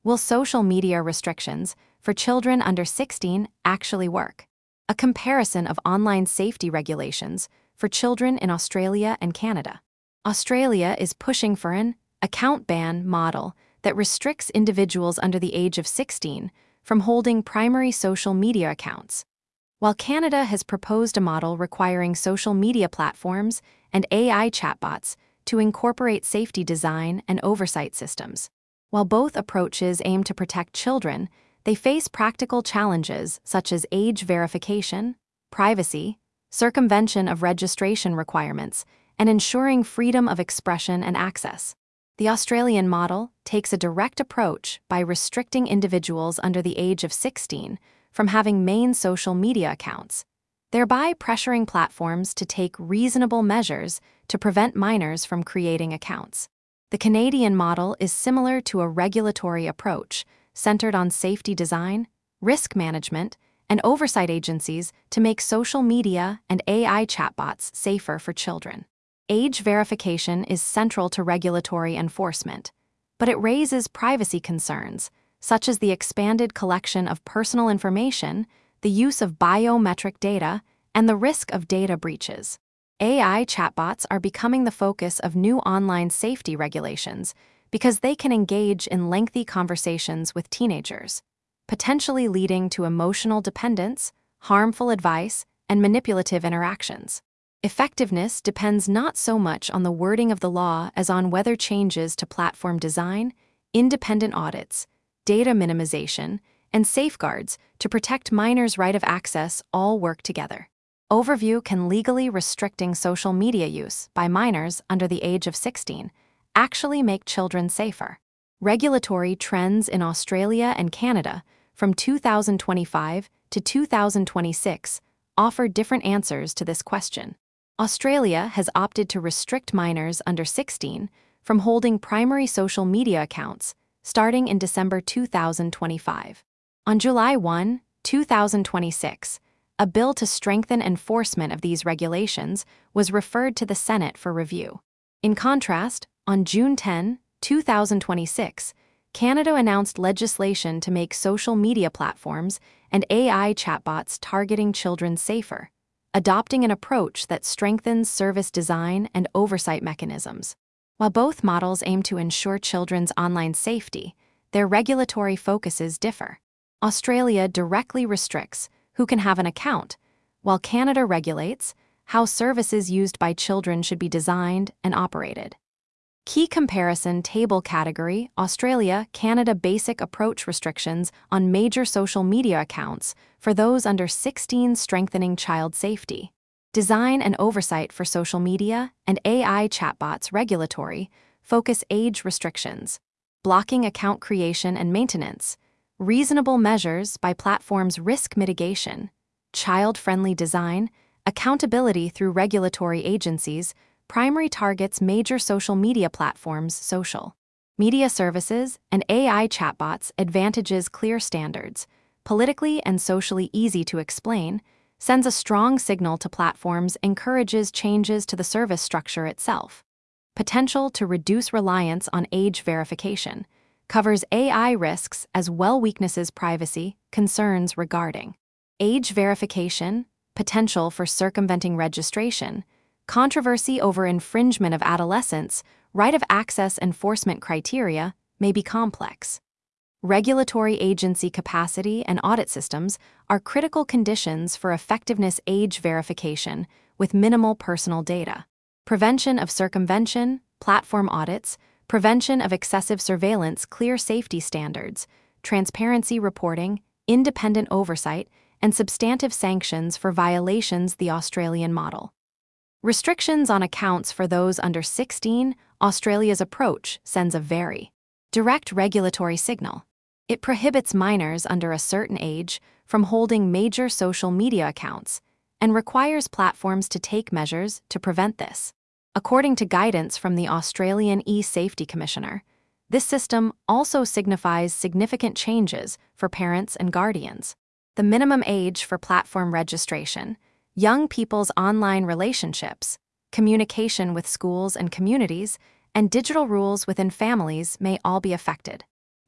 Will social media restrictions for children under 16 actually work? A comparison of online safety regulations for children in Australia and Canada. Australia is pushing for an account ban model that restricts individuals under the age of 16 from holding primary social media accounts, while Canada has proposed a model requiring social media platforms and AI chatbots to incorporate safety design and oversight systems. While both approaches aim to protect children, they face practical challenges such as age verification, privacy, circumvention of registration requirements, and ensuring freedom of expression and access. The Australian model takes a direct approach by restricting individuals under the age of 16 from having main social media accounts, thereby pressuring platforms to take reasonable measures to prevent minors from creating accounts. The Canadian model is similar to a regulatory approach centered on safety design, risk management, and oversight agencies to make social media and AI chatbots safer for children. Age verification is central to regulatory enforcement, but it raises privacy concerns, such as the expanded collection of personal information, the use of biometric data, and the risk of data breaches. AI chatbots are becoming the focus of new online safety regulations because they can engage in lengthy conversations with teenagers, potentially leading to emotional dependence, harmful advice, and manipulative interactions. Effectiveness depends not so much on the wording of the law as on whether changes to platform design, independent audits, data minimization, and safeguards to protect minors' right of access all work together. Overview: can legally restricting social media use by minors under the age of 16 actually make children safer? Regulatory trends in Australia and Canada from 2025 to 2026 offer different answers to this question. Australia has opted to restrict minors under 16 from holding primary social media accounts starting in December 2025. On July 1, 2026, a bill to strengthen enforcement of these regulations was referred to the Senate for review. In contrast, on June 10, 2026, Canada announced legislation to make social media platforms and AI chatbots targeting children safer, adopting an approach that strengthens service design and oversight mechanisms. While both models aim to ensure children's online safety, their regulatory focuses differ. Australia directly restricts who can have an account, while Canada regulates how services used by children should be designed and operated. Key comparison table category: Australia, Canada basic approach restrictions on major social media accounts for those under 16 strengthening child safety. Design and oversight for social media and AI chatbots regulatory focus age restrictions, blocking account creation and maintenance, reasonable measures by platforms risk mitigation, child-friendly design, accountability through regulatory agencies, primary targets major social media platforms social media services, and AI chatbots advantages clear standards, politically and socially easy to explain, sends a strong signal to platforms, encourages changes to the service structure itself. Potential to reduce reliance on age verification, covers AI risks as well weaknesses privacy, concerns regarding age verification, potential for circumventing registration, controversy over infringement of adolescents, right of access enforcement criteria may be complex. Regulatory agency capacity and audit systems are critical conditions for effectiveness age verification with minimal personal data. Prevention of circumvention, platform audits, prevention of excessive surveillance, clear safety standards, transparency reporting, independent oversight, and substantive sanctions for violations. The Australian model. Restrictions on accounts for those under 16, Australia's approach sends a very direct regulatory signal. It prohibits minors under a certain age from holding major social media accounts and requires platforms to take measures to prevent this. According to guidance from the Australian E-Safety Commissioner, this system also signifies significant changes for parents and guardians. The minimum age for platform registration, young people's online relationships, communication with schools and communities, and digital rules within families may all be affected.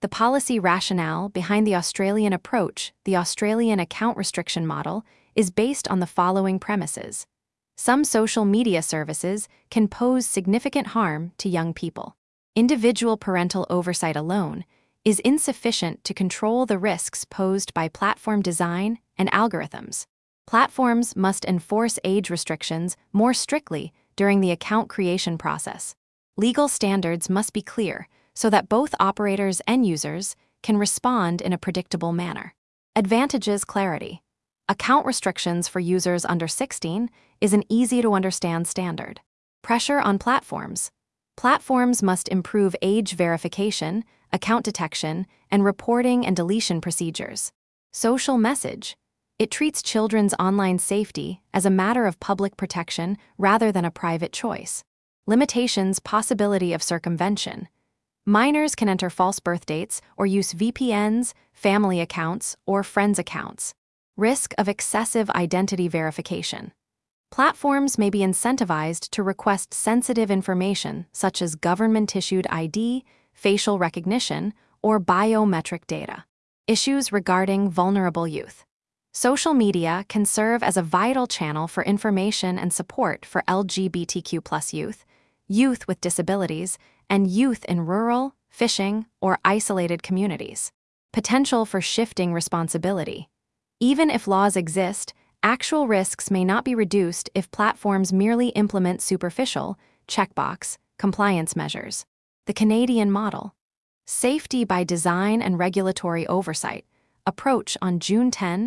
The policy rationale behind the Australian approach, the Australian account restriction model, is based on the following premises. Some social media services can pose significant harm to young people. Individual parental oversight alone is insufficient to control the risks posed by platform design and algorithms. Platforms must enforce age restrictions more strictly during the account creation process. Legal standards must be clear so that both operators and users can respond in a predictable manner. Advantages: clarity. Account restrictions for users under 16 is an easy-to-understand standard. Pressure on platforms. Platforms must improve age verification, account detection, and reporting and deletion procedures. Social message. It treats children's online safety as a matter of public protection rather than a private choice. Limitations: possibility of circumvention. Minors can enter false birth dates or use VPNs, family accounts, or friends' accounts. Risk of excessive identity verification. Platforms may be incentivized to request sensitive information such as government-issued ID, facial recognition, or biometric data. Issues regarding vulnerable youth. Social media can serve as a vital channel for information and support for LGBTQ+ youth, youth with disabilities, and youth in rural, fishing, or isolated communities. Potential for shifting responsibility. Even if laws exist, actual risks may not be reduced if platforms merely implement superficial, checkbox, compliance measures. The Canadian model. Safety by design and regulatory oversight. Approach. On June 10,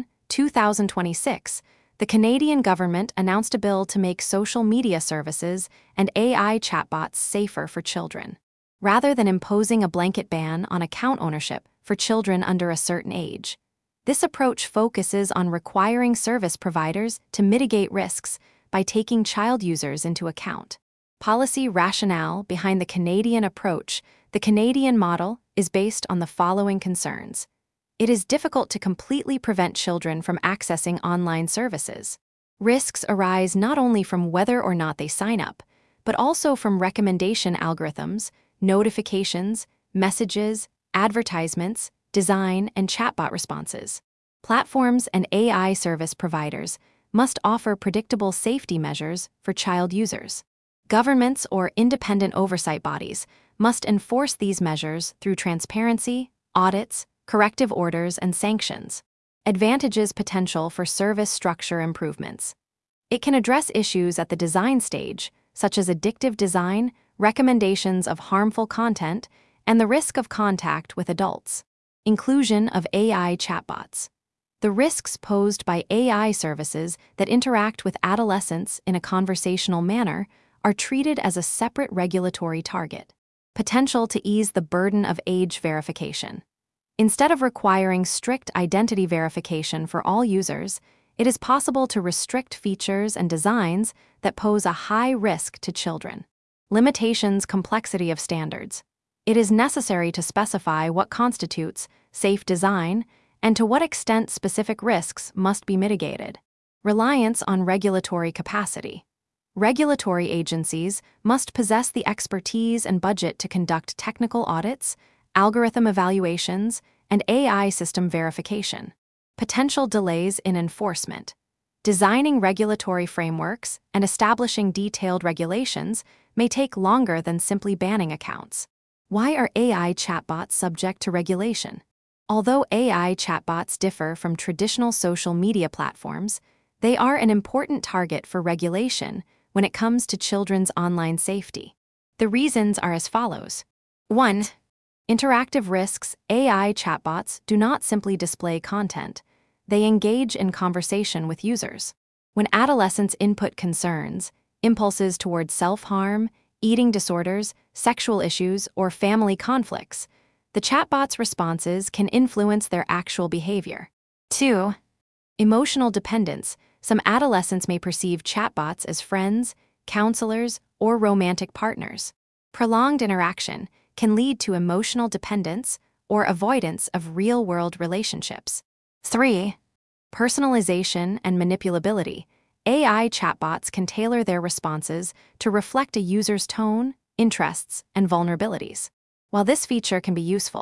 2026, the Canadian government announced a bill to make social media services and AI chatbots safer for children. Rather than imposing a blanket ban on account ownership for children under a certain age, this approach focuses on requiring service providers to mitigate risks by taking child users into account. Policy rationale behind the Canadian approach, the Canadian model, is based on the following concerns. It is difficult to completely prevent children from accessing online services. Risks arise not only from whether or not they sign up, but also from recommendation algorithms, notifications, messages, advertisements, design, and chatbot responses. Platforms and AI service providers must offer predictable safety measures for child users. Governments or independent oversight bodies must enforce these measures through transparency, audits, corrective orders, and sanctions. Advantages: potential for service structure improvements. It can address issues at the design stage, such as addictive design, recommendations of harmful content, and the risk of contact with adults. Inclusion of AI chatbots. The risks posed by AI services that interact with adolescents in a conversational manner are treated as a separate regulatory target. Potential to ease the burden of age verification. Instead of requiring strict identity verification for all users, it is possible to restrict features and designs that pose a high risk to children. Limitations: complexity of standards. It is necessary to specify what constitutes safe design and to what extent specific risks must be mitigated. Reliance on regulatory capacity. Regulatory agencies must possess the expertise and budget to conduct technical audits, algorithm evaluations, and AI system verification. Potential delays in enforcement. Designing regulatory frameworks and establishing detailed regulations may take longer than simply banning accounts. Why are AI chatbots subject to regulation? Although AI chatbots differ from traditional social media platforms, they are an important target for regulation when it comes to children's online safety. The reasons are as follows. 1. Interactive risks. AI chatbots do not simply display content. They engage in conversation with users. When adolescents input concerns, impulses toward self-harm, eating disorders, sexual issues, or family conflicts, the chatbot's responses can influence their actual behavior. 2. Emotional dependence. Some adolescents may perceive chatbots as friends, counselors, or romantic partners. Prolonged interaction can lead to emotional dependence or avoidance of real-world relationships. 3. Personalization and manipulability. AI chatbots can tailor their responses to reflect a user's tone, interests, and vulnerabilities. While this feature can be useful,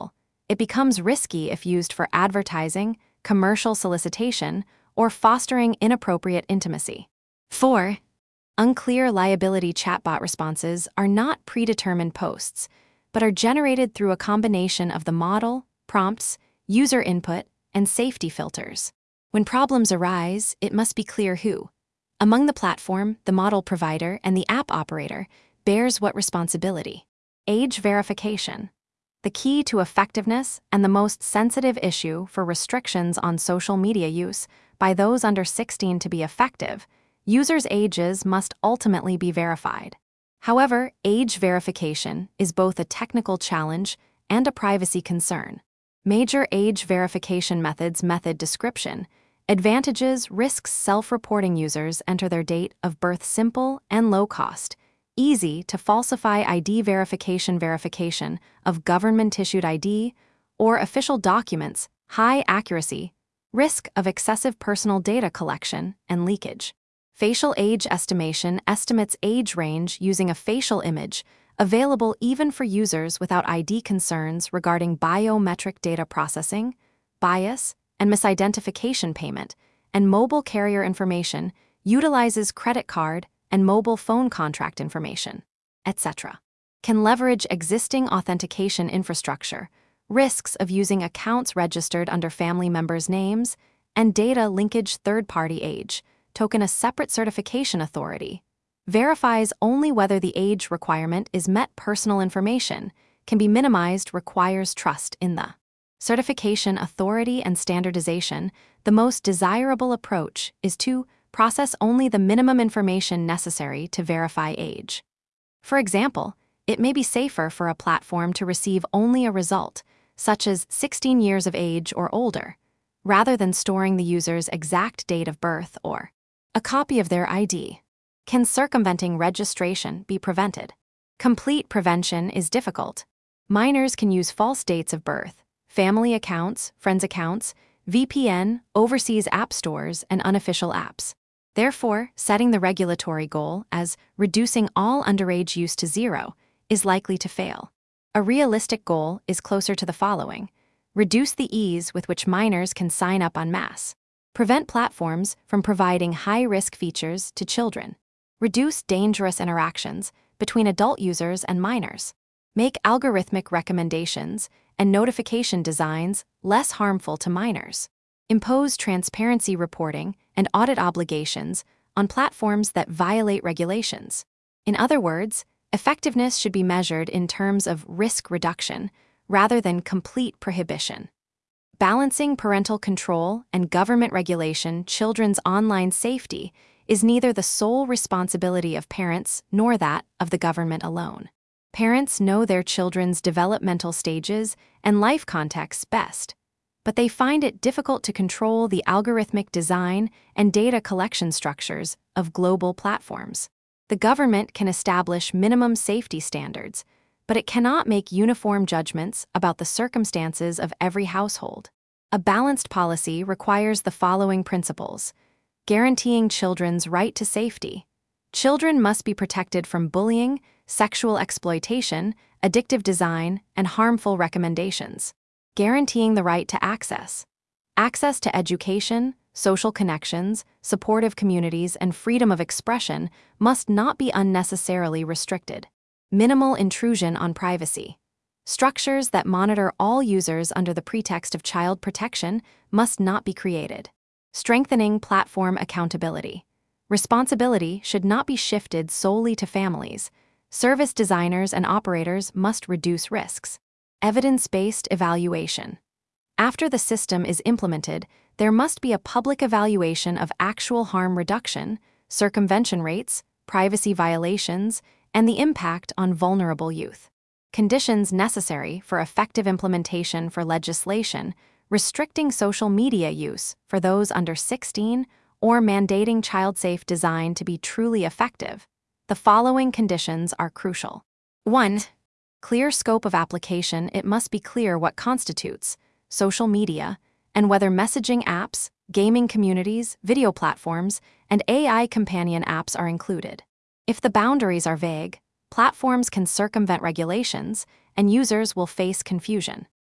It becomes risky if used for advertising, commercial solicitation, or fostering inappropriate intimacy. 4. Unclear liability chatbot responses are not predetermined posts, but are generated through a combination of the model, prompts, user input, and safety filters. When problems arise, it must be clear who, among the platform, the model provider, and the app operator, bears what responsibility. Age verification. The key to effectiveness and the most sensitive issue for restrictions on social media use by those under 16 to be effective, users' ages must ultimately be verified. However, age verification is both a technical challenge and a privacy concern. Major age verification methods. Method description. Advantages. Risks. Self-reporting users enter their date of birth. Simple and low cost. Easy to falsify ID. Verification of government-issued ID or official documents. High accuracy. Risk of excessive personal data collection and leakage. Facial age estimation estimates age range using a facial image, available even for users without ID. Concerns regarding biometric data processing, bias, and misidentification. Payment and mobile carrier information utilizes credit card and mobile phone contract information, etc. Can leverage existing authentication infrastructure. Risks of using accounts registered under family members' names and data linkage. Third-party age token. A separate certification authority verifies only whether the age requirement is met. Personal information can be minimized. Requires trust in the certification authority and standardization. The most desirable approach is to process only the minimum information necessary to verify age. For example, it may be safer for a platform to receive only a result, such as 16 years of age or older, rather than storing the user's exact date of birth or a copy of their ID. Can circumventing registration be prevented? Complete prevention is difficult. Minors can use false dates of birth, family accounts, friends accounts, VPN, overseas app stores, and unofficial apps. Therefore, setting the regulatory goal as reducing all underage use to zero is likely to fail. A realistic goal is closer to the following: reduce the ease with which minors can sign up en masse. Prevent platforms from providing high-risk features to children. Reduce dangerous interactions between adult users and minors. Make algorithmic recommendations and notification designs less harmful to minors. Impose transparency reporting and audit obligations on platforms that violate regulations. In other words, effectiveness should be measured in terms of risk reduction rather than complete prohibition. Balancing parental control and government regulation. Children's online safety is neither the sole responsibility of parents nor that of the government alone. Parents know their children's developmental stages and life contexts best, but they find it difficult to control the algorithmic design and data collection structures of global platforms. The government can establish minimum safety standards, but it cannot make uniform judgments about the circumstances of every household. A balanced policy requires the following principles: guaranteeing children's right to safety. Children must be protected from bullying, sexual exploitation, addictive design, and harmful recommendations. Guaranteeing the right to access. Access to education, social connections, supportive communities, and freedom of expression must not be unnecessarily restricted. Minimal intrusion on privacy. Structures that monitor all users under the pretext of child protection must not be created. Strengthening platform accountability. Responsibility should not be shifted solely to families. Service designers and operators must reduce risks. Evidence-based evaluation. After the system is implemented, there must be a public evaluation of actual harm reduction, circumvention rates, privacy violations, and the impact on vulnerable youth. Conditions necessary for effective implementation for legislation restricting social media use for those under 16 or mandating child-safe design to be truly effective. The following conditions are crucial. 1. Clear scope of application. It must be clear what constitutes social media and whether messaging apps, gaming communities, video platforms, and AI companion apps are included. If the boundaries are vague, platforms can circumvent regulations and users will face confusion.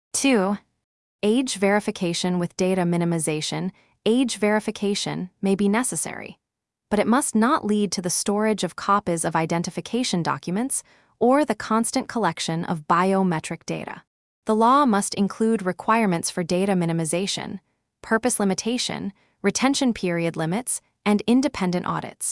2. Age verification with data minimization. Age verification may be necessary, but it must not lead to the storage of copies of identification documents or the constant collection of biometric data. The law must include requirements for data minimization, purpose limitation, retention period limits, and independent audits.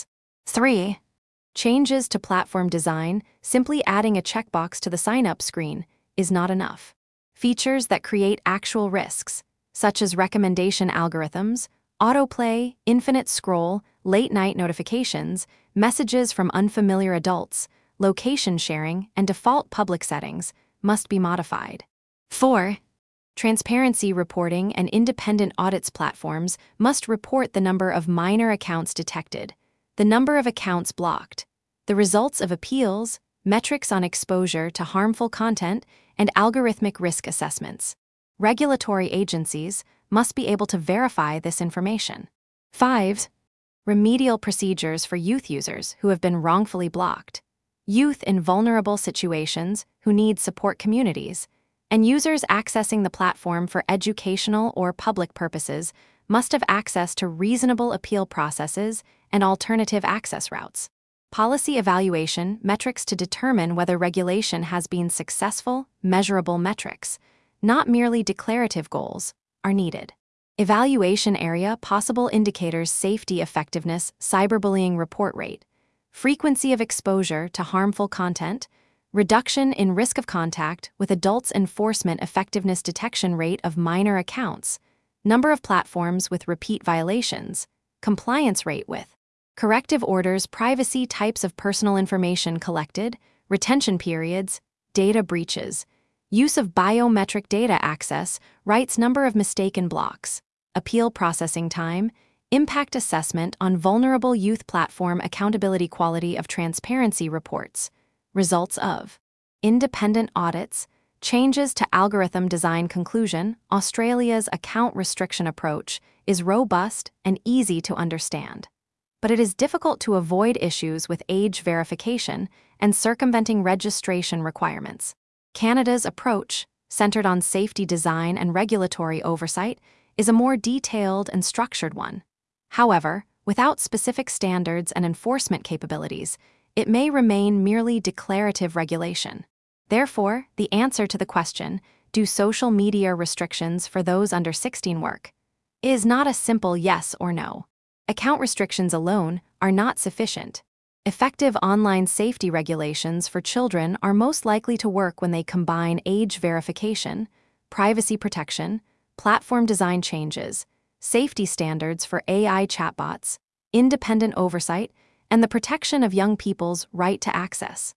3. Changes to platform design. Simply adding a checkbox to the sign-up screen is not enough. Features that create actual risks, such as recommendation algorithms, autoplay, infinite scroll, late-night notifications, messages from unfamiliar adults, location sharing, and default public settings, must be modified. 4. Transparency reporting and independent audits. Platforms must report the number of minor accounts detected, the number of accounts blocked, the results of appeals, metrics on exposure to harmful content, and algorithmic risk assessments. Regulatory agencies must be able to verify this information. 5. Remedial procedures for youth users who have been wrongfully blocked. Youth in vulnerable situations who need support communities, and users accessing the platform for educational or public purposes must have access to reasonable appeal processes and alternative access routes. Policy evaluation metrics to determine whether regulation has been successful, measurable metrics, not merely declarative goals, are needed. Evaluation area possible indicators: safety effectiveness, cyberbullying report rate, frequency of exposure to harmful content, reduction in risk of contact with adults, enforcement effectiveness, detection rate of minor accounts, number of platforms with repeat violations, compliance rate with corrective orders, privacy, types of personal information collected, retention periods, data breaches, use of biometric data access, rights, number of mistaken blocks, appeal processing time, impact assessment on vulnerable youth platform, accountability, quality of transparency reports, results of independent audits, changes to algorithm design. Conclusion: Australia's account restriction approach is robust and easy to understand, but it is difficult to avoid issues with age verification and circumventing registration requirements. Canada's approach, centered on safety design and regulatory oversight, is a more detailed and structured one. However, without specific standards and enforcement capabilities, it may remain merely declarative regulation. Therefore, the answer to the question, do social media restrictions for those under 16 work, is not a simple yes or no. Account restrictions alone are not sufficient. Effective online safety regulations for children are most likely to work when they combine age verification, privacy protection, platform design changes, safety standards for AI chatbots, independent oversight, and the protection of young people's right to access.